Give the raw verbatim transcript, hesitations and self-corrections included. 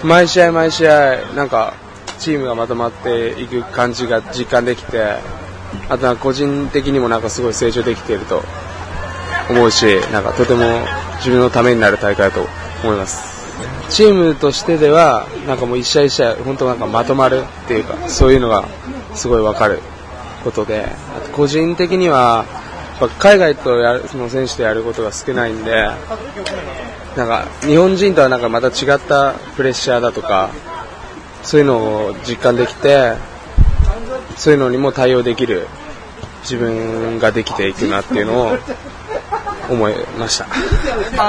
毎試合毎試合なんかチームがまとまっていく感じが実感できて、あとなんか個人的にもなんかすごい成長できていると思うし、なんかとても自分のためになる大会だと思います。チームとしてではなんかもう一試合一試合本当なんかまとまるっていうか、そういうのがすごい分かることで、あと個人的には海外とやるその選手とやることが少ないんで、なんか日本人とはなんかまた違ったプレッシャーだとかそういうのを実感できて、そういうのにも対応できる自分ができていくなっていうのを思いました。